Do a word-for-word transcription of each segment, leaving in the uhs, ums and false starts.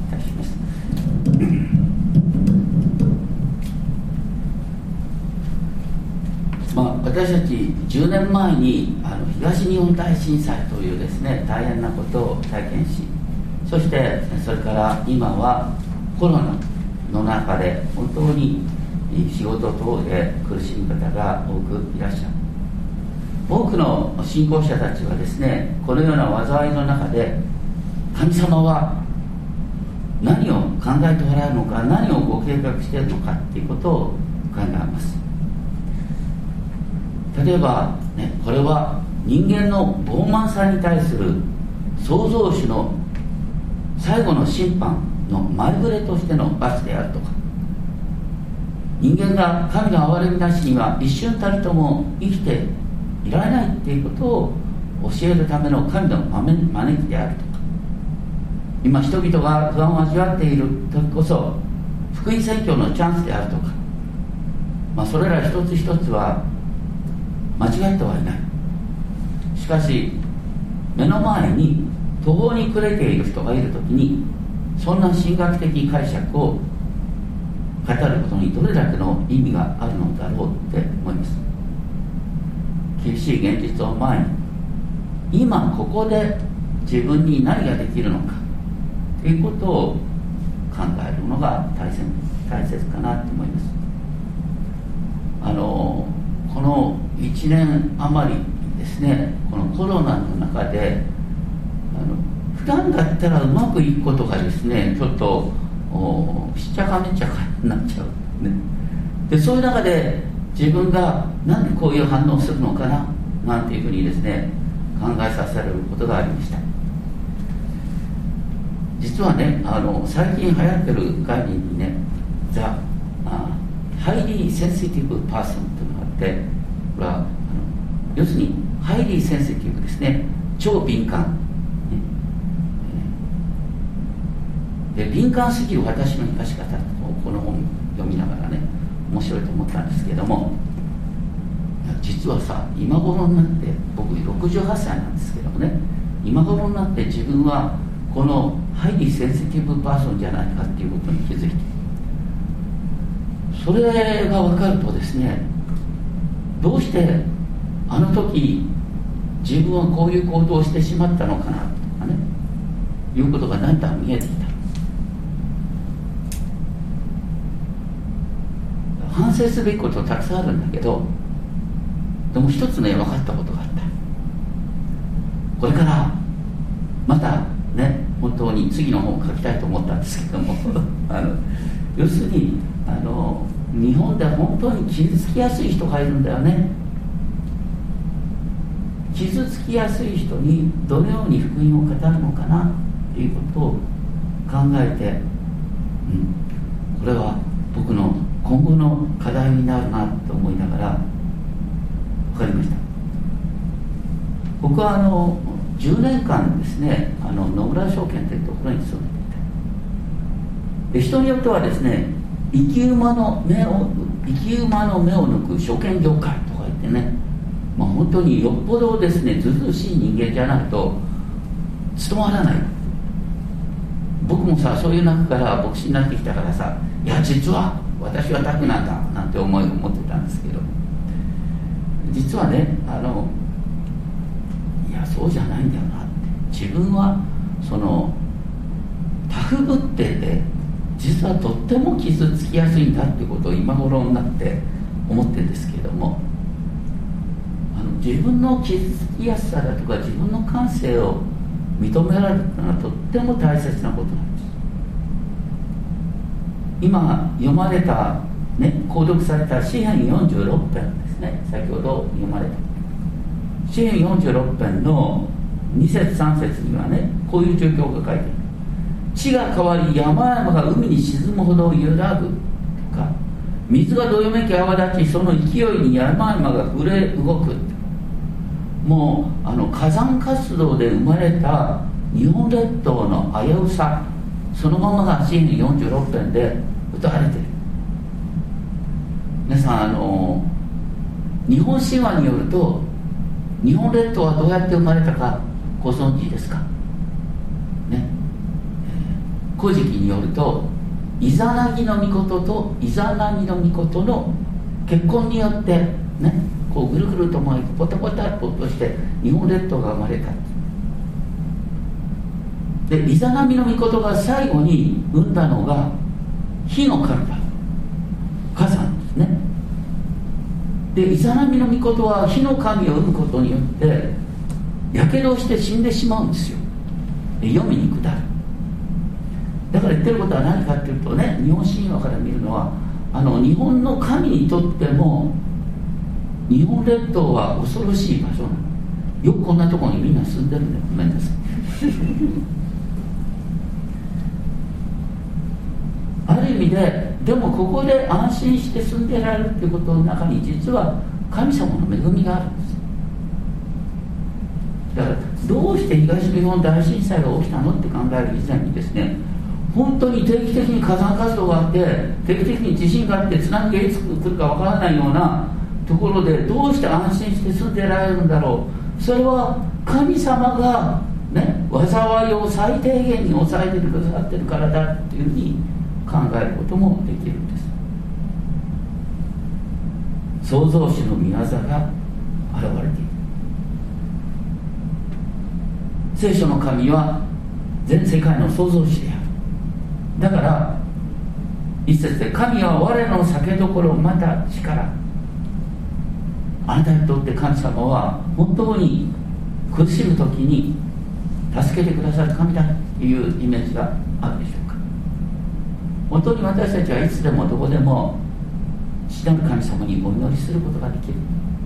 たします。まあ、私たちじゅうねんまえにあの東日本大震災というですね大変なことを体験し、そしてそれから今はコロナの中で本当に仕事等で苦しむ方が多くいらっしゃる。多くの信仰者たちはですね、このような災いの中で神様は何を考えておられるのか、何をご計画しているのかということを考えます。例えば、ね、これは人間の傲慢さに対する創造主の最後の審判の前触れとしての罰であるとか、人間が神の憐れみなしには一瞬たりとも生きていられないっていうことを教えるための神の招きであるとか、今人々が不安を味わっている時こそ福音宣教のチャンスであるとか、まあ、それら一つ一つは間違ってはいない。しかし目の前に途方に暮れている人がいるときに、そんな神学的解釈を語ることにどれだけの意味があるのだろうって思います。厳しい現実を前に、今ここで自分に何ができるのかということを考えるのが大切、大切かなと思います。あのこのいちねん余りですね、このコロナの中であの普段だったらうまくいくことがですね、ちょっとしっちゃかめっちゃかになっちゃう、ね、でそういう中で自分がなんでこういう反応をするのかななんていうふうにですね考えさせられることがありました。実はね、あの最近流行ってる概念にね、The Highly Sensitive Person というのがあって、これはあの要するにハイリーセンシティブですね、超敏感、ね、で敏感すぎる私の生かし方をこの本読みながらね面白いと思ったんですけども、実はさ、今頃になって、僕ろくじゅうはっさいなんですけどもね、今頃になって自分はこのハイリーセンシティブパーソンじゃないかっていうことに気づいて、それが分かるとですね、どうしてあの時自分はこういう行動をしてしまったのかなとかね、いうことがだんだん見えてきた。反省すべきことたくさんあるんだけど、でも一つね分かったことがあった。これからまたね、本当に次の本を書きたいと思ったんですけどもあの要するにあの日本で本当に傷つきやすい人がいるんだよね。傷つきやすい人にどのように福音を語るのかなということを考えて、うん、これは僕の今後の課題になるなと思いながら分かりました。僕はあのじゅうねんかんですね、あの野村証券というところに勤めていた。で人によってはですね、生き馬の目を生き馬の目を抜く証券業界とか言ってね、まあ、本当によっぽどですねずうずうしい人間じゃないと務まらない。僕もさ、そういう中から牧師になってきたからさ、いや実は私はタフなんだなんて思いを持ってたんですけど、実はね、あのいやそうじゃないんだよなって、自分はそのタフぶってて実はとっても傷つきやすいんだってことを今頃になって思ってるんですけれども、あの自分の傷つきやすさだとか自分の感性を認められるのはとっても大切なことなんです。今読まれた、ね、購読された詩編よんじゅうろっぺんですね、先ほど読まれた詩編よんじゅうろっぺんのに節さん節にはね、こういう状況が書いてある。地が変わり山々が海に沈むほど揺らぐとか、水がどよめき泡立ちその勢いに山々が震え動く。もうあの火山活動で生まれた日本列島の危うさそのままが詩編よんじゅうろっぺんで歌われている。皆さん、あの日本神話によると日本列島はどうやって生まれたかご存知ですかね。 古事記によると、イザナギの御事とイザナミの御事の結婚によってね、こうぐるぐると回ってポタポタっと落として日本列島が生まれた。でイザナミの御事が最後に生んだのが火の神だ、火山ですね。でイザナミの御事は火の神を生むことによってやけどして死んでしまうんですよ。で黄泉に下る。だから言ってることは何かっていうとね、日本神話から見るのは、あの日本の神にとっても日本列島は恐ろしい場所なの。よくこんなところにみんな住んでるんでごめんなさいある意味で、でもここで安心して住んでられるっていうことの中に実は神様の恵みがあるんです。だからどうして東日本大震災が起きたのって考える以前にですね、本当に定期的に火山活動があって、定期的に地震があって津波がいつ来るかわからないようなところでどうして安心して住んでられるんだろう。それは神様がね、災いを最低限に抑えてくださってるからだっていうふうに考えることもできるんです。創造主の御業が現れている。聖書の神は全世界の創造主である。だから一節で、神は我の酒どころまた力。あなたにとって神様は本当に苦しむ時に助けてくださる神だというイメージがあるでしょうか。本当に私たちはいつでもどこでも父なる神様にお祈りすることができる。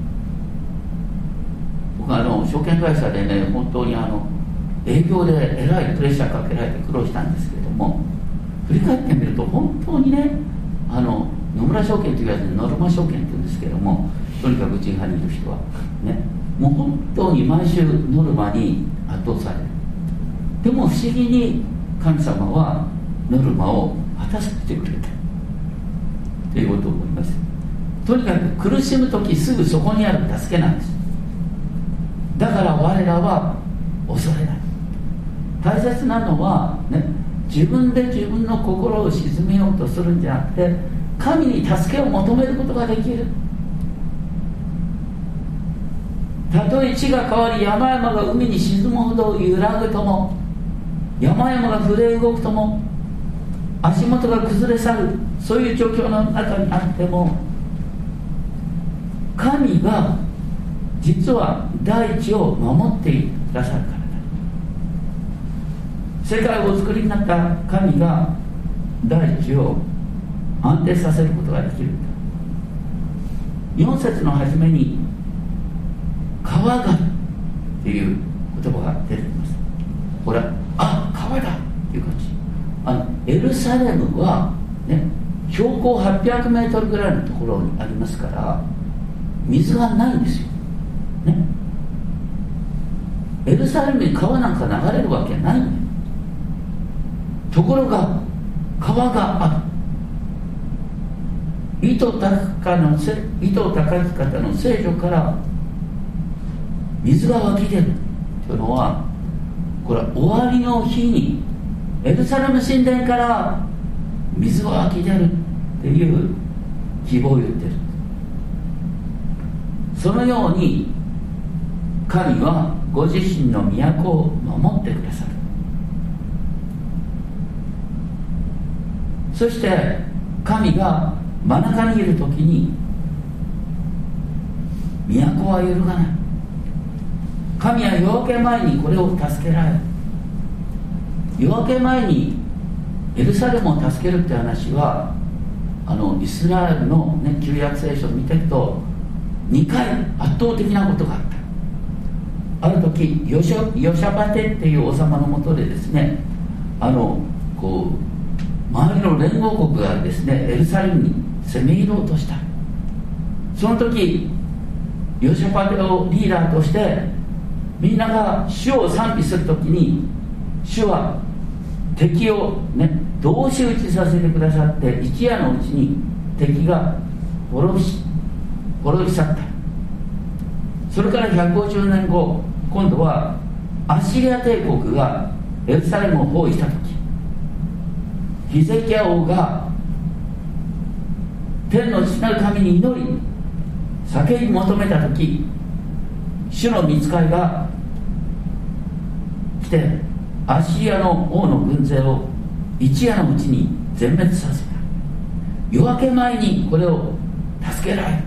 僕はあの証券会社でね、本当にあの営業でえらいプレッシャーかけられて苦労したんですけれども、振り返ってみると本当にね、あの野村証券というやつでノルマ証券っていうんですけれども、とにかくうちにいる人はね、もう本当に毎週ノルマに圧倒される。でも不思議に神様はノルマを果たしてくれたということを思います。とにかく苦しむ時すぐそこにある助けなんです。だから我らは恐れない。大切なのはね、自分で自分の心を鎮めようとするんじゃなくて、神に助けを求めることができる。たとえ地が変わり山々が海に沈むほど揺らぐとも、山々が震え動くとも、足元が崩れ去る、そういう状況の中にあっても、神が実は大地を守ってくださるからだ。世界をお作りになった神が大地を安定させることができる。よん節の初めに川がっていう言葉が出てきます。ほら、あ、川だっていう感じ。あのエルサレムは、ね、標高はっぴゃくメートルぐらいのところにありますから水がないんですよ、ね、エルサレムに川なんか流れるわけないんだよ。ところが川がある。糸高の糸高き方の聖女から水が湧き出るというのは、これは終わりの日にエルサレム神殿から水が湧き出るっていう希望を言ってる。そのように神はご自身の都を守ってくださる。そして神が真ん中にいるときに都は揺るがない。神は夜明け前にこれを助けられる。夜明け前にエルサレムを助けるって話は、あのイスラエルの、ね、旧約聖書を見ていくとにかい圧倒的なことがあった。ある時ヨシャ、ヨシャバテっていう王様のもとでですね、あのこう周りの連合国がですねエルサレムに攻め入ろうとした。その時ヨシャバテをリーダーとしてみんなが主を賛美するときに、主は敵をね同士討ちさせてくださって、一夜のうちに敵が滅びし滅び去った。それからひゃくごじゅうねんご、今度はアッシリア帝国がエルサレムを包囲したとき、 ヒゼキヤ王が天の父なる神に祈り叫び求めた時、主の御使いが来てアッシリアの王の軍勢を一夜のうちに全滅させた。夜明け前にこれを助けられる。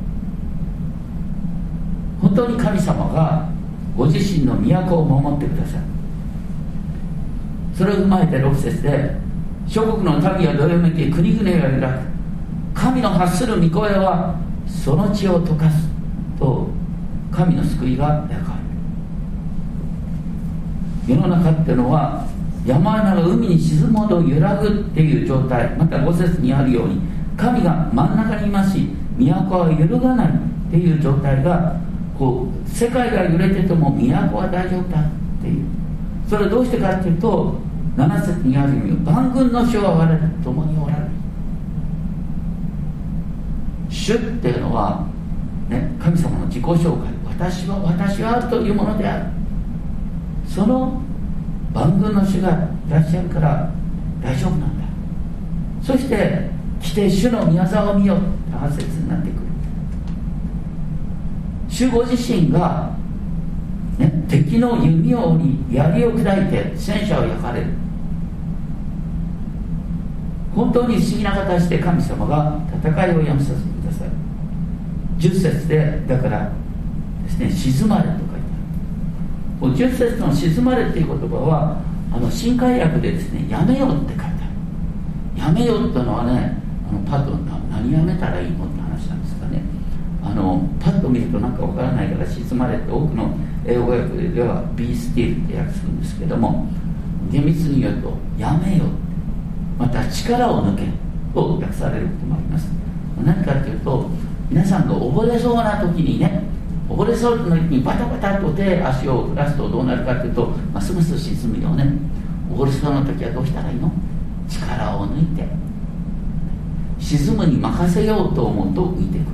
本当に神様がご自身の都を守ってくださる。それを踏まえてろく節で、諸国の民はどよめき、国々が揺らぐ、神の発する御声はその地を溶かすと神の救いが描かれる。世の中っていうのは山々が海に沈むほど揺らぐっていう状態、またご節にあるように神が真ん中にいますし都は揺るがないっていう状態が、こう世界が揺れてても都は大丈夫だっていう。それはどうしてかっていうと、なな節にあるように万軍の主は我々と共におられる。主っていうのは、ね、神様の自己紹介、私は私はあるというものである。その万軍の主がいらっしゃるから大丈夫なんだ。そして来て主の御業を見ようとはち節になってくる。主ご自身が、ね、敵の弓を折り槍を砕いて戦車を焼かれる。本当に不思議な形で神様が戦いをやめさせてください。じゅっ節でだからですね、静まれと書いてある。じゅっ節の静まれっていう言葉はあの新海訳でですね、やめようって書いてある。やめようってのはね、あのパッと何やめたらいいのって話なんですかね。あのパッと見るとなんかわからないから静まれって多くの英語訳では be still って訳するんですけども、厳密に言うとやめよう、また力を抜けと訳されることもあります。何かというと、皆さんが溺れそうな時にね、溺れそうな時にバタバタと手足を振らすとどうなるかというと、ますます沈むよね。溺れそうな時はどうしたらいいの？力を抜いて沈むに任せようと思うと浮いてくる。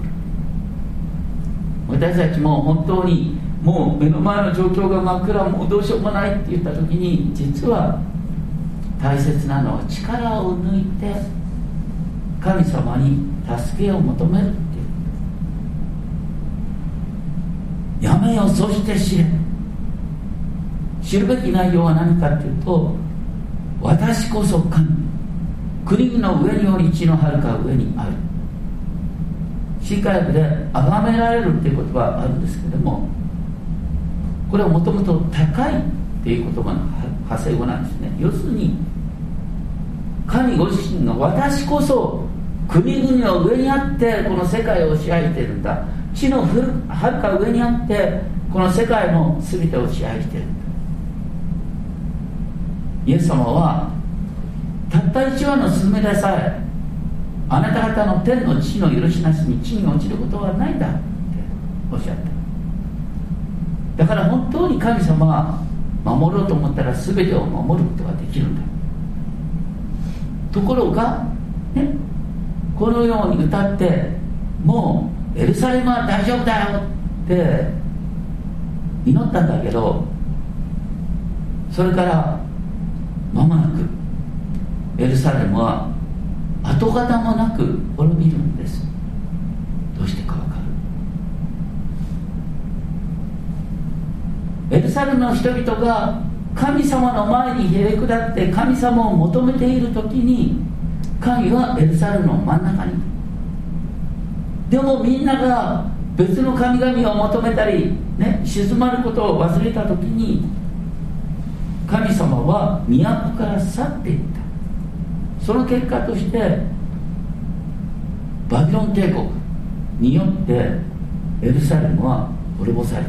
私たちも本当にもう目の前の状況が真っ暗、もうどうしようもないって言った時に、実は大切なのは力を抜いて神様に助けを求めるっていう。やめよ、そして知れ。知るべき内容は何かというと、私こそ神、国々の上により地のはるか上にある。新海訳で崇められるっていう言葉があるんですけども、これはもともと高いっていう言葉の派生語なんですね。要するに神ご自身が私こそ国々の上にあってこの世界を支配しているんだ、地のはるか上にあってこの世界の全てを支配しているんだ。イエス様はたった一羽のスズメでさえあなた方の天の父の許しなしに地に落ちることはないんだっておっしゃった。だから本当に神様は守ろうと思ったら全てを守ることができるんだ。ところがね、このように歌ってもうエルサレムは大丈夫だよって祈ったんだけど、それから間もなくエルサレムは跡形もなく滅びるんです。どうしてか分かる？エルサレムの人々が神様の前にへりくだって神様を求めている時に、神はエルサレムの真ん中に。でもみんなが別の神々を求めたり、ね、静まることを忘れた時に、神様は都から去っていった。その結果としてバビロン帝国によってエルサレムは滅ぼされた。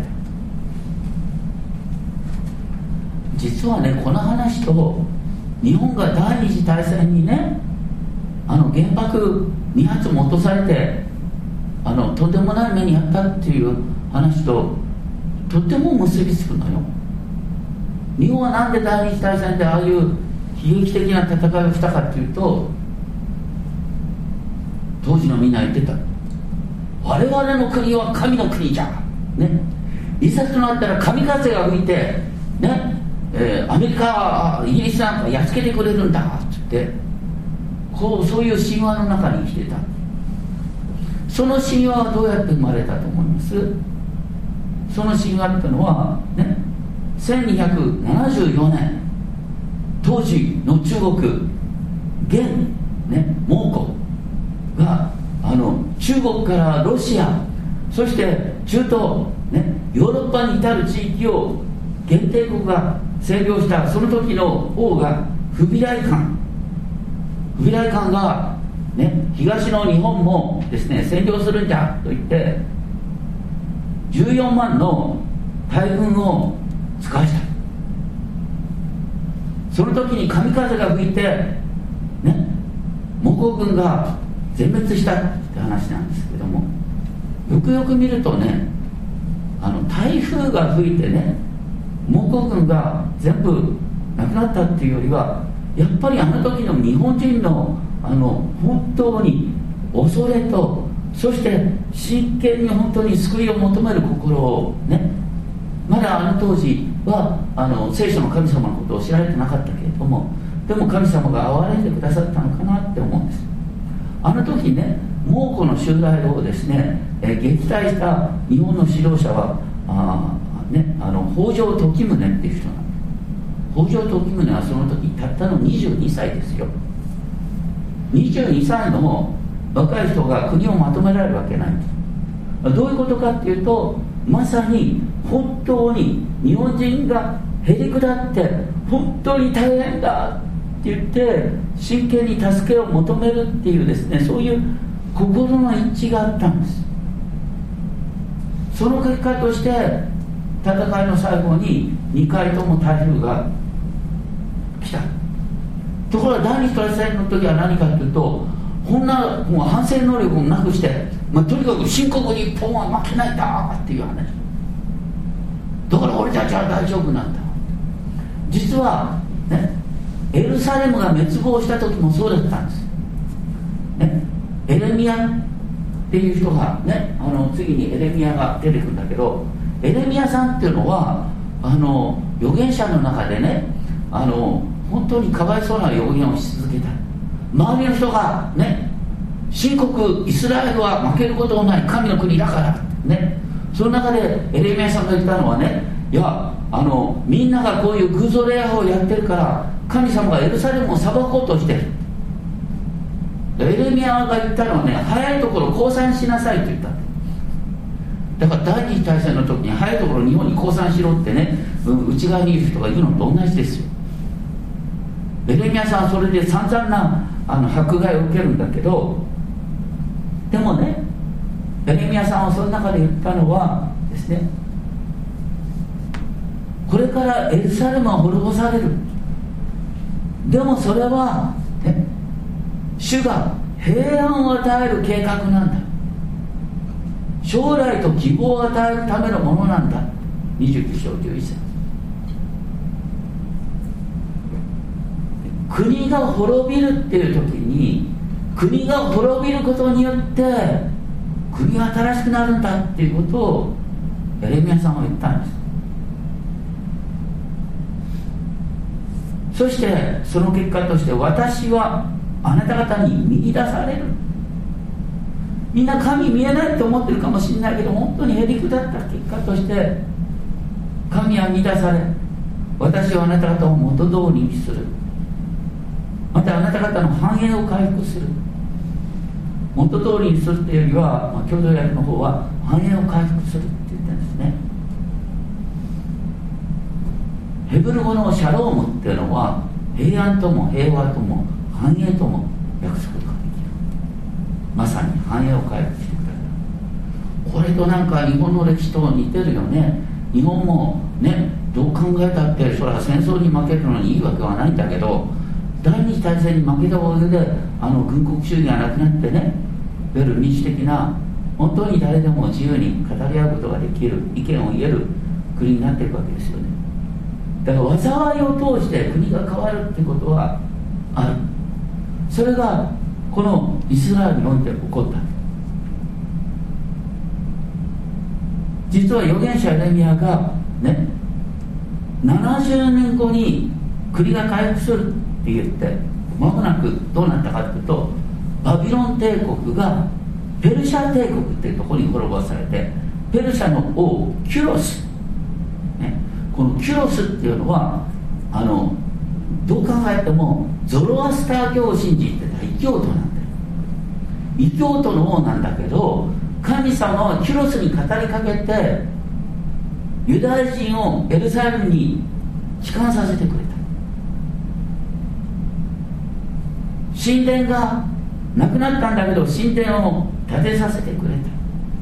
実はね、この話と日本が第二次大戦にね、あの原爆に発も落とされてあのとんでもない目にあったっていう話ととっても結びつくのよ。日本はなんで第二次大戦でああいう悲劇的な戦いをしたかというと、当時のみんな言ってた、我々の国は神の国じゃ、ね、いざとなったら神風が吹いて、ねえー、アメリカイギリスなんかやっつけてくれるんだって言ってこうそういう神話の中に生きてた。その神話はどうやって生まれたと思います？その神話っていうのはね、せんにひゃくななじゅうよねん、当時の中国現、ね、蒙古があの中国からロシア、そして中東、ね、ヨーロッパに至る地域を元帝国が占領した。その時の王がフビライカンフビライカンが、ね、東の日本もですね占領するんじゃと言ってじゅうよんまんの大軍を使わした。その時に神風が吹いて、ね、蒙古軍が全滅したって話なんですけども、よくよく見るとね、あの台風が吹いてね蒙古軍が全部なくなったっていうよりは、やっぱりあの時の日本人のあの本当に恐れと、そして真剣に本当に救いを求める心をね、まだあの当時はあの聖書の神様のことを知られてなかったけれども、でも神様が憐れんでくださったのかなって思うんです。あの時ね、蒙古の襲来をですね、えー、撃退した日本の指導者はあ、ね、あの北条時宗っていう人なんです。北条時宗はその時たったのにじゅうにさいですよ。にじゅうにさいの若い人が国をまとめられるわけないんです。どういうことかっていうと、まさに本当に日本人がへりくだって本当に大変だって言って真剣に助けを求めるっていうですね、そういう心の一致があったんです。その結果として戦いの最後ににかいとも台風が来た。ところが第二次大戦の時は何かというと、こんなもう反省能力をなくして、まあ、とにかく深刻に日本は負けないんだっていう話だから、俺たちは大丈夫なんだ。実はね、エルサレムが滅亡した時もそうだったんです、ね、エレミアっていう人がね、あの次にエレミアが出てくるんだけど、エレミアさんっていうのはあの預言者の中でね、あの本当にかわいそうな預言をし続けた。周りの人がね、深刻イスラエルは負けることのない神の国だからね、その中でエレミヤさんが言ったのはね、いや、あのみんながこういう偶像礼拝をやってるから神様がエルサレムを裁こうとしてる。エレミヤが言ったのはね、早いところ降参しなさいと言った。だから第二次大戦の時に早いところ日本に降参しろってね、内側にいる人が言うのと同じですよ。エレミヤさんはそれで散々なあの迫害を受けるんだけど、でもね、エレミヤさんはその中で言ったのはですね、これからエルサレムは滅ぼされる。でもそれは、ね、主が平安を与える計画なんだ。将来と希望を与えるためのものなんだ。にじゅうきゅうしょうじゅういっせつ。国が滅びるっていう時に、国が滅びることによって国が新しくなるんだっていうことをエレミヤさんは言ったんです。そしてその結果として、私はあなた方に見出される。みんな神見えないと思ってるかもしれないけど、本当にへりくだった結果として神は見出され、私はあなた方を元通りにする。またあなた方の繁栄を回復する。元通りにするというよりは、まあ、共同訳の方は繁栄を回復するって言ってるんですね。ヘブル語のシャロームっていうのは、平安とも平和とも繁栄とも訳すことができる。まさに繁栄を回復してくれる。これとなんか日本の歴史と似てるよね。日本もね、どう考えたってそれは戦争に負けるのにいいわけはないんだけど、第二次大戦に負けたおかげであの軍国主義がなくなってね、いわゆる民主的な、本当に誰でも自由に語り合うことができる、意見を言える国になっていくわけですよね。だから災いを通して国が変わるっていうことはある。それがこのイスラエルにおいて起こった。実は預言者エレミヤがね、ななじゅうねんごに国が回復するって言って間もなくどうなったかというと、バビロン帝国がペルシャ帝国っていうところに滅ぼされて、ペルシャの王キュロス、ね、このキュロスっていうのはあのどう考えてもゾロアスター教を信じてた異教徒なんだよ。異教徒の王なんだけど、神様はキュロスに語りかけてユダヤ人をエルサレムに帰還させてくれた。神殿がなくなったんだけど神殿を建てさせてくれた。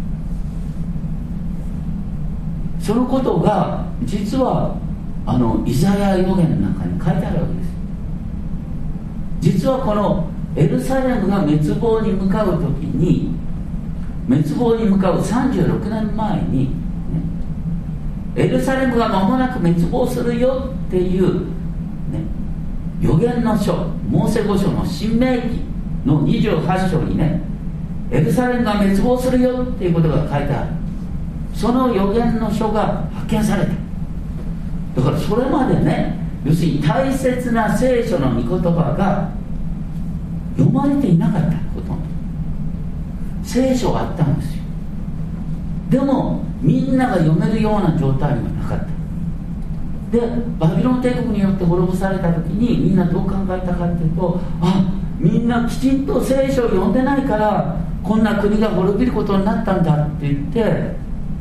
そのことが実はあのイザヤ預言の中に書いてあるわけです。実はこのエルサレムが滅亡に向かう時に、滅亡に向かうさんじゅうろくねんまえに、ね、エルサレムが間もなく滅亡するよっていう、ね、預言の書、モーセ五書の新明記のにじゅうはち章にね、エルサレムが滅亡するよっていうことが書いてある。その預言の書が発見された。だからそれまでね、要するに大切な聖書の御言葉が読まれていなかったほとんど。聖書はあったんですよ。でもみんなが読めるような状態にはなかった。でバビロン帝国によって滅ぼされた時にみんなどう考えたかっていうと、あ、みんなきちんと聖書を読んでないからこんな国が滅びることになったんだって言って、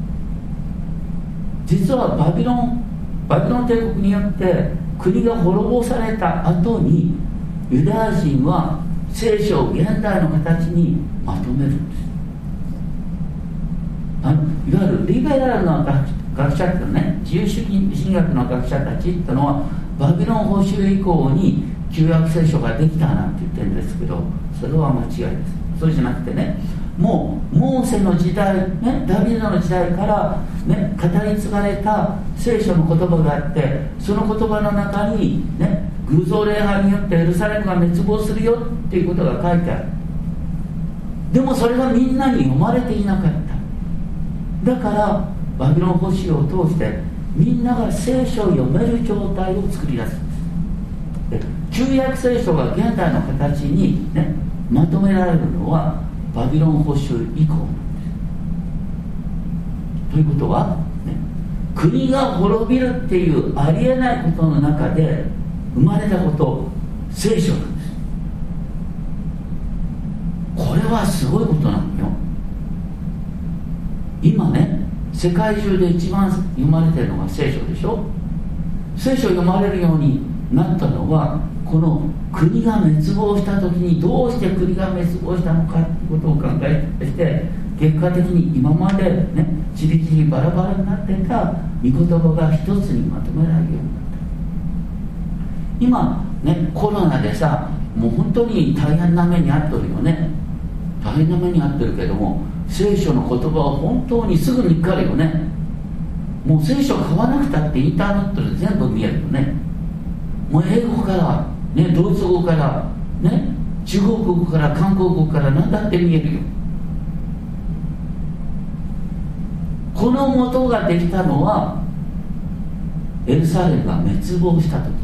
実はバビロンバビロン帝国によって国が滅ぼされた後にユダヤ人は聖書を現代の形にまとめるんです。あのいわゆるリベラルな学者っていうのね、自由主義神学の学者たちっていうのはバビロン捕囚以降に旧約聖書ができたなんて言ってるんですけど、それは間違いです。そうじゃなくてね、もうモーセの時代、ね、ダビデの時代から、ね、語り継がれた聖書の言葉があって、その言葉の中に、ね、偶像礼拝によってエルサレムが滅亡するよっていうことが書いてある。でもそれがみんなに読まれていなかった。だからバビロン捕囚を通してみんなが聖書を読める状態を作り出すんです。で旧約聖書が現代の形に、ね、まとめられるのはバビロン捕囚以降なんです。ということは、ね、国が滅びるっていうありえないことの中で生まれたこと、聖書なんです。これはすごいことなのよ。今ね、世界中で一番読まれてるのが聖書でしょ。聖書を読まれるようになったのは、この国が滅亡した時にどうして国が滅亡したのかということを考えて、結果的に今までね、ちりちりバラバラになってた御言葉が一つにまとめられるようになった。今ね、コロナでさ、もう本当に大変な目に遭ってるよね。大変な目に遭ってるけども、聖書の言葉は本当にすぐにかるよね。もう聖書買わなくたってインターネットで全部見えるよね。もう英語から、ね、ドイツ語から、ね、中国語から韓国語から何だって見えるよ。この元ができたのはエルサレムが滅亡した時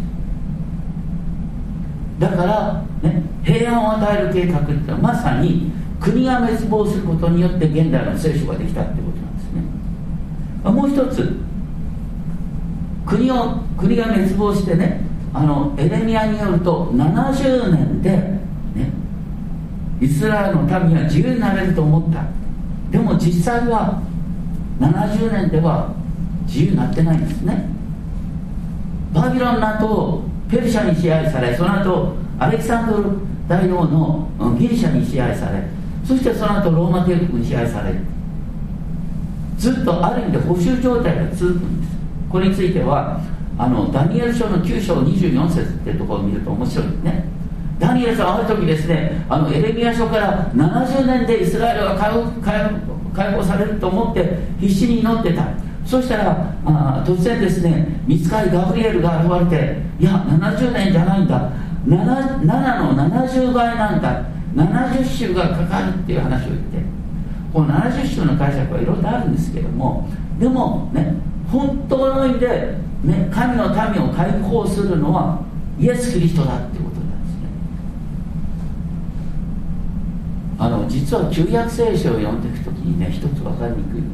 だから、ね、平安を与える計画ってのはまさに国が滅亡することによって現代の聖書ができたってことなんですね。もう一つ、国を国が滅亡してね、あのエレミヤによるとななじゅうねんで、ね、イスラエルの民は自由になれると思った。でも実際はななじゅうねんでは自由になってないんですね。バビロンの後ペルシャに支配され、その後アレキサンドル大王のギリシャに支配され、そしてその後ローマ帝国に支配される。ずっとある意味で保守状態が続くんです。これについてはあのダニエル書のきゅう章にじゅうよん節っていうところを見ると面白いですね。ダニエル書はある時ですね、あのエレミヤ書からななじゅうねんでイスラエルが解放、解放、解放されると思って必死に祈ってた。そしたらあ突然ですね、御使いガブリエルが現れて、いやななじゅうねんじゃないんだ、 なな, ななのななじゅう倍なんだ、ななじゅっ週がかかるっていう話を言って、このななじゅっ週の解釈はいろいろあるんですけども、でもね、本当の意味で、ね、神の民を解放するのはイエス・キリストだっていうことなんですね。 あの実は旧約聖書を読んでいくときにね、一つ分かりにくいこと、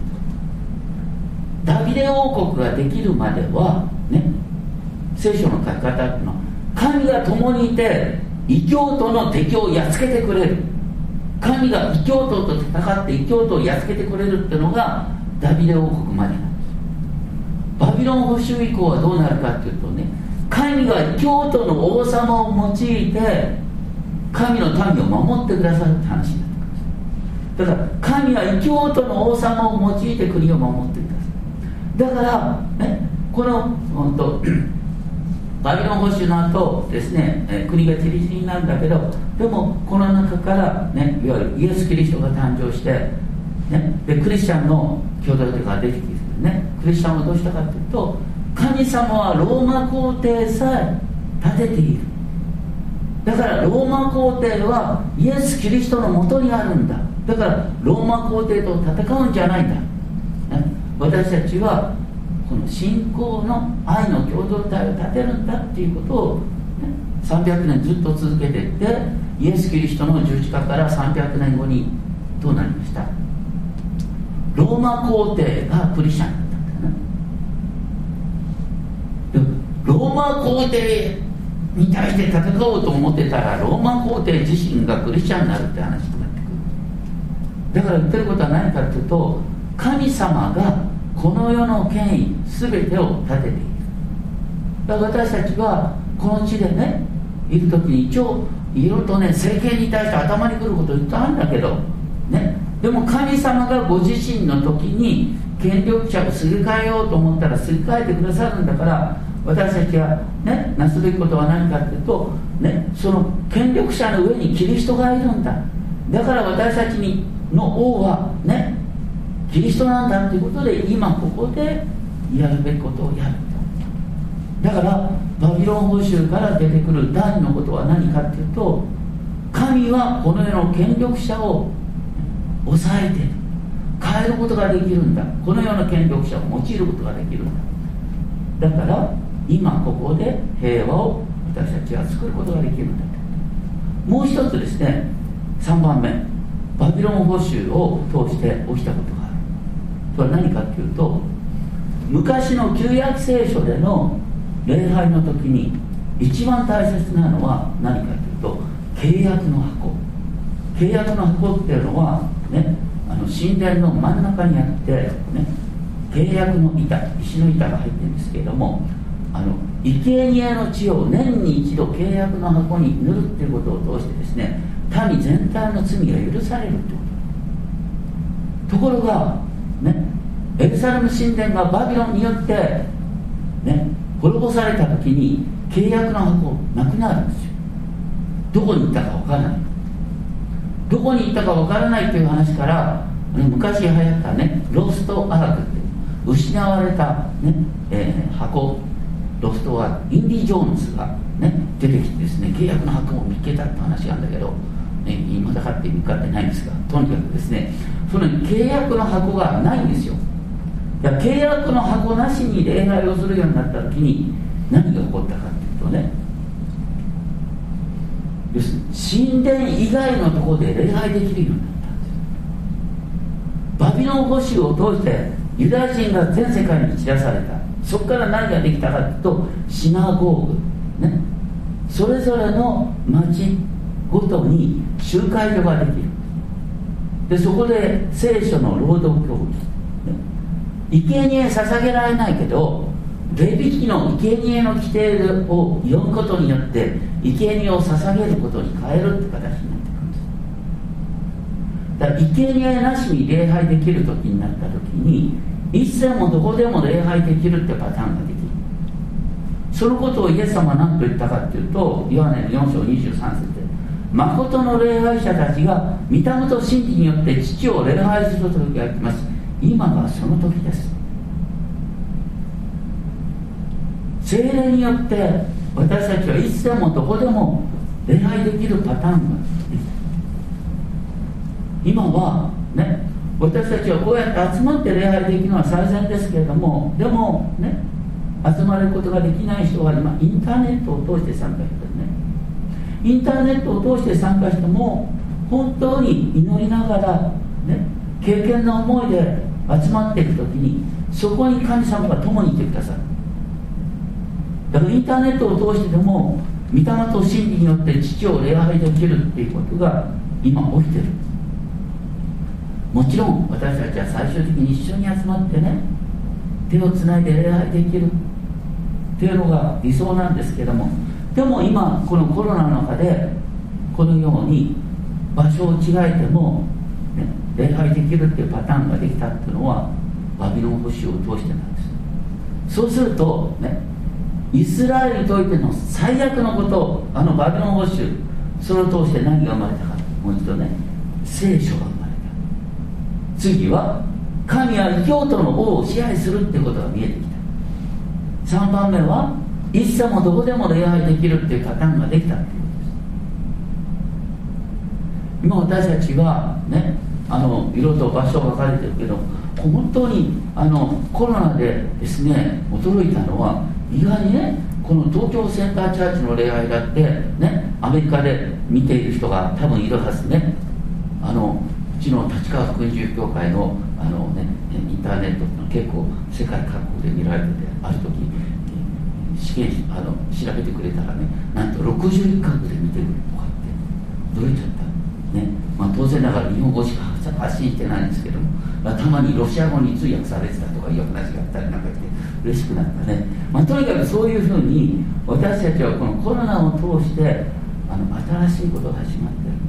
ダビデ王国ができるまではね、聖書の書き方っていうのは、神が共にいて異教徒の敵をやっつけてくれる、神が異教徒と戦って異教徒をやっつけてくれるっていうのがダビデ王国までなんです。バビロン捕囚以降はどうなるかっていうとね、神が異教徒の王様を用いて神の民を守ってくださるって話になってくるんです。だから神は異教徒の王様を用いて国を守ってくださる。だからね、この本当バビロン捕囚の後ですね、えー、国がチリチリになるんだけど、でもこの中からね、いわゆるイエス・キリストが誕生して、ね、でクリスチャンの共同体が出てきてね、クリスチャンはどうしたかというと、神様はローマ皇帝さえ立てている。だからローマ皇帝はイエス・キリストのもとにあるんだ。だからローマ皇帝と戦うんじゃないんだ、ね、私たちはこの信仰の愛の共同体を立てるんだっていうことを、ね、さんびゃくねんずっと続けていって、イエス・キリストの十字架からさんびゃくねんごにどうなりました？ローマ皇帝がクリスチャンだったんだよね。でローマ皇帝に対して戦おうと思ってたら、ローマ皇帝自身がクリスチャンになるって話になってくる。だから言ってることは何かというと、神様がこの世の権威全てを立てている。だから私たちはこの地でねいるときに、一応いろいろとね政権に対して頭にくることを言ったんだけどね、でも神様がご自身の時に権力者をすり替えようと思ったらすり替えてくださるんだから、私たちはねなすべきことは何かというと、ね、その権力者の上にキリストがいるんだ。だから私たちにの王はねキリストなんだということで、今ここでやるべきことをやる。だからバビロン捕囚から出てくる第二のことは何かというと、神はこの世の権力者を抑えて変えることができるんだ。この世の権力者を用いることができるんだ。だから今ここで平和を私たちは作ることができるんだ。もう一つですね、さんばんめ、バビロン捕囚を通して起きたことがある。それは何かというと、昔の旧約聖書での礼拝の時に一番大切なのは何かというと、契約の箱。契約の箱っていうのはね、あの神殿の真ん中にあって、ね、契約の板、石の板が入ってるんですけれども、あの生贄の血を年に一度契約の箱に塗るっていうことを通してですね、民全体の罪が許されるってこと。ところがね、エルサレム神殿がバビロンによってね滅ぼされた時に契約の箱なくなるんですよ。どこに行ったかわからない。どこに行ったかわからないという話から、ね、昔流行ったねロストアークって失われた、ねえー、箱、ロストアーク、インディ・ジョーンズが、ね、出てきてですね、契約の箱を見つけたって話なんだけど、ね、今だかって見つかってないんですが、とにかくですね、その契約の箱がないんですよ。だから契約の箱なしに礼拝をするようになった時に何が起こったかというとね、要するに神殿以外のところで礼拝できるようになったんですよ。バビロン捕囚を通してユダヤ人が全世界に散らされた。そこから何ができたかというと、シナゴーグ、ね、それぞれの町ごとに集会所ができる。でそこで聖書の労働教義、生贄捧げられないけどレビ記の生贄の規定を読むことによって生贄を捧げることに変えるって形になってくるんです。だから生贄なしに礼拝できる時になった時に、いつでもどこでも礼拝できるってパターンができる。そのことをイエス様は何と言ったかというと、ヨハネのよん章にじゅうさん節で、誠の礼拝者たちが御霊と真理によって父を礼拝する時が来ます。今がその時です。聖霊によって私たちはいつでもどこでも礼拝できるパターンができる。今はね、私たちはこうやって集まって礼拝できるのは最善ですけれども、でもね、集まることができない人は今インターネットを通して参加してるね。インターネットを通して参加しても本当に祈りながら、ね、経験の思いで集まっていくときに、そこに神様が共にいてくださる。だからインターネットを通してでも御霊と真理によって父を礼拝できるっていうことが今起きてる。もちろん私たちは最終的に一緒に集まってね、手をつないで礼拝できるっていうのが理想なんですけども、でも今このコロナの中でこのように場所を違えても、ね、礼拝できるっていうパターンができたっていうのはバビロン捕囚を通してなんです。そうするとね、イスラエルにといての最悪のことを、あのバビロン捕囚、それを通して何が生まれたか、もう一度ね、聖書が生まれた。次は神は異教徒の王を支配するっていうことが見えてきた。さんばんめはいつでもどこでも礼拝できるっていうパターンができたっていうことです。今私たちはね、あのいろいろと場所が分かれてるけど、本当にあのコロナでですね、驚いたのは意外にね、この東京センターチャーチの礼拝だってね、アメリカで見ている人が多分いるはずね。あのうちの立川福音住教会のあの、ね、インターネットって結構世界各国で見られてて、ある時試験あの調べてくれたらね、なんとろくじゅういっかくで見てるとかって驚いちゃったね。まあ、当然ながら日本語しか発信してないんですけども、まあ、たまにロシア語に通訳されてたとかいう話があったりなんかして嬉しくなったね。まあ、とにかくそういうふうに私たちはこのコロナを通してあの新しいことが始まってる。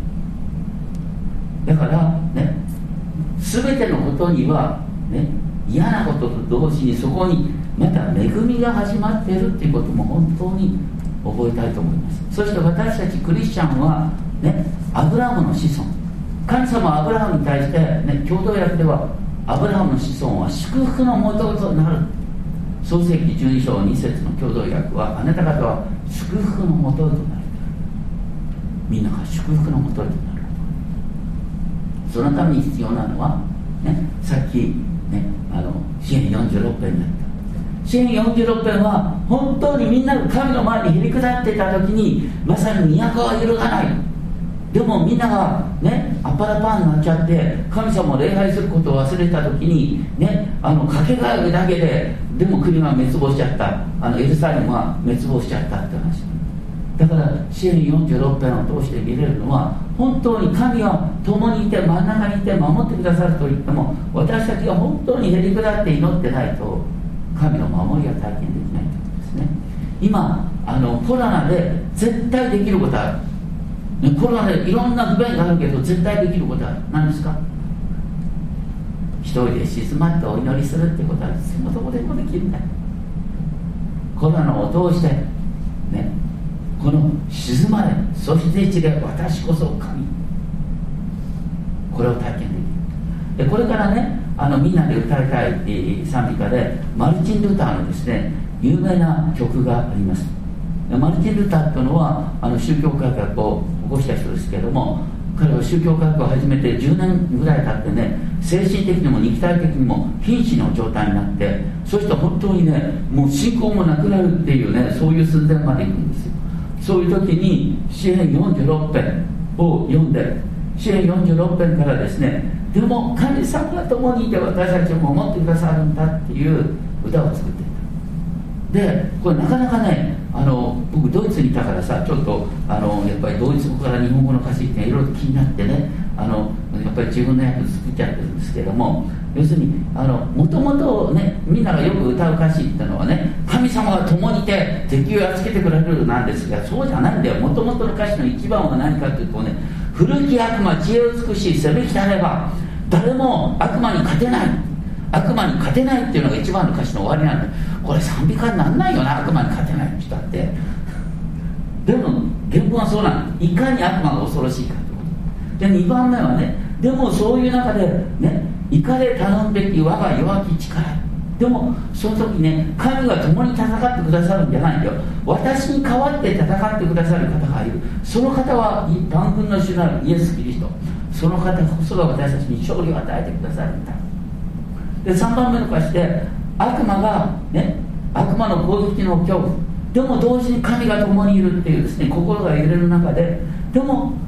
だからね、全てのことにはね、嫌なことと同時にそこにまた恵みが始まっているっていうことも本当に覚えたいと思います。そして私たちクリスチャンはね、アブラハムの子孫、神様はアブラハムに対して、ね、共同訳ではアブラハムの子孫は祝福の元となる。創世記じゅうに章に節の共同訳は、あなた方は祝福の元となる。みんなが祝福の元となる。そのために必要なのは、ね、さっき、ね、あの詩編よんじゅうろく編になった詩編よんじゅうろく編は本当にみんなが神の前にへり下っていた時にまさに都は揺るがない。でもみんながね、アッパラパーになっちゃって神様を礼拝することを忘れた時にね、あのかけがえるだけででも国が滅亡しちゃった、あのエルサレムは滅亡しちゃったって話だから、詩編よんじゅうろく編を通して見れるのは、本当に神は共にいて真ん中にいて守ってくださると言っても、私たちが本当にへり下って祈ってないと神の守りは体験できないということですね。今あのコロナで絶対できることある、ね、コロナでいろんな不便があるけど絶対できることある。何ですか？一人で静まってお祈りするってことは、いつもどこでもできるんだよ。コロナを通してね、この静まれ、そして一で私こそ神、これを体験できる。でこれからね、あのみんなで歌いたい賛美歌でマルチン・ルーターのですね、有名な曲があります。マルチン・ルーターというのはあの宗教改革を起こした人ですけれども、彼は宗教改革を始めてじゅうねんぐらい経ってね、精神的にも肉体的にも瀕死の状態になって、そして本当にね、もう信仰もなくなるっていうね、そういう寸前まで行くんですよ。そういう時に詩編よんじゅうろく編を読んで、詩編よんじゅうろく編からですね、でも神様が共にいて私たちを守ってくださるんだっていう歌を作っていた。でこれなかなかね、あの僕ドイツにいたからさ、ちょっとあのやっぱりドイツ語から日本語の歌詞っていろいろと気になってね、あのやっぱり自分の訳作っちゃってるんですけども、要するにもともとね、みんながよく歌う歌詞っていうのはね、神様が共にいて敵をやっつけてくれるなんですが、そうじゃないんだよ。もともとの歌詞の一番は何かというとね、古き悪魔知恵美しい背べきたれば誰も悪魔に勝てない、悪魔に勝てないっていうのが一番の歌詞の終わりなんだよ。これ賛美歌にならないよな、悪魔に勝てないって人だって。でも原文はそうなの。いかに悪魔が恐ろしいかということで、にばんめはね、でもそういう中でね、怒れ頼むべき我が弱き力、でもその時ね、神が共に戦ってくださるんじゃないんだよ。私に代わって戦ってくださる方がいる。その方は万軍の主なるイエス・キリスト、その方こそが私たちに勝利を与えてくださるんだ。でさんばんめの歌詞で、悪魔がね、悪魔の攻撃の恐怖でも同時に神が共にいるっていうですね、心が揺れる中で、でも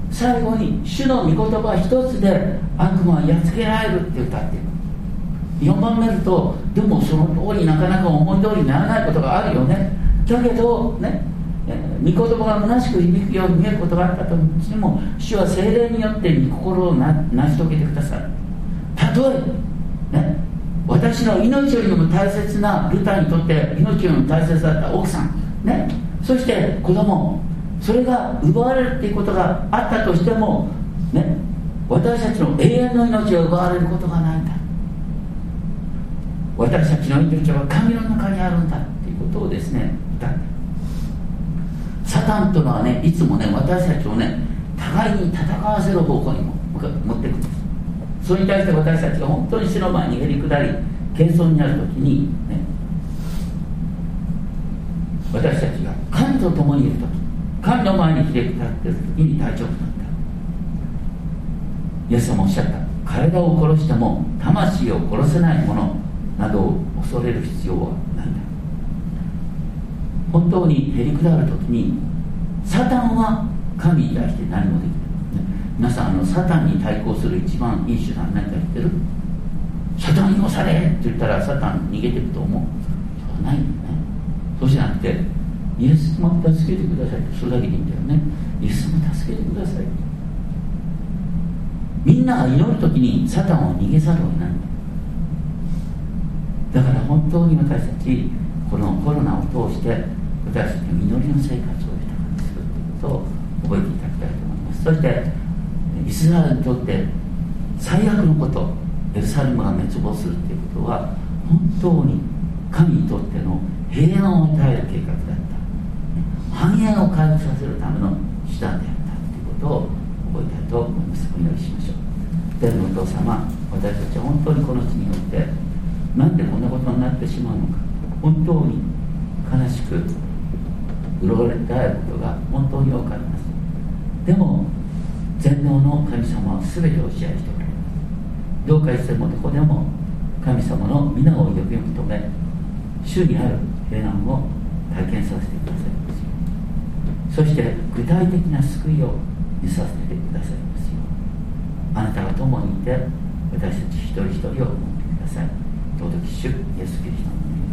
最後に主の御言葉一つで悪魔はやっつけられるって歌っている。よんばんめると、でもその通りなかなか思い通りにならないことがあるよね。だけどね、御言葉が虚しく響くように見えることがあったとしても、主は聖霊によって御心をな成し遂げてくださる。たとえ、ね、私の命よりも大切なルターにとって命よりも大切だった奥さん、ね、そして子供、それが奪われるっていうことがあったとしても、ね、私たちの永遠の命を奪われることがないんだ。私たちの命は神の中にあるんだっていうことをですね、歌って、サタンというのはね、いつもね、私たちをね、互いに戦わせる方向にも持っていくんです。それに対して私たちが本当に主の前にへり下り謙遜になるときに、ね、私たちが神と共にいるとき、神の前にひれ下っているときに大丈夫なんだ。イエス様おっしゃった。体を殺しても魂を殺せないものなどを恐れる必要はないんだ。本当にへり下るときに、サタンは神に対して何もできない。皆さん、あのサタンに対抗する一番いい手段何か知ってる？サタンに押されって言ったらサタン逃げていくと思う？そうはないんだよね。そうじゃなくて、イエス様助けてくださいって、それだけでいいんだよね。イエス様助けてください。みんなが祈るときにサタンを逃げざるを得ないんだ。だから本当に私たち、このコロナを通して私たちの祈りの生活を豊かにするということを覚えていただきたいと思います。そしてイスラエルにとって最悪のこと、エルサレムが滅亡するということは本当に神にとっての平安を与える計画だった、繁栄を回復させるための手段であったということを覚えたいと思います。お祈りしましょう。天のお父様、私たちは本当にこの地によってなんでこんなことになってしまうのか、本当に悲しく潤われたいことが本当に多くあります。でも全能の神様は全てを支配しておられます。どうかいつでもどこでも神様の皆を呼び求め、主にある平安を体験させてくださいますよう。そして具体的な救いを見させてくださいますよう。あなたが共にいて私たち一人一人を守ってください。尊き主イエスキリストの名前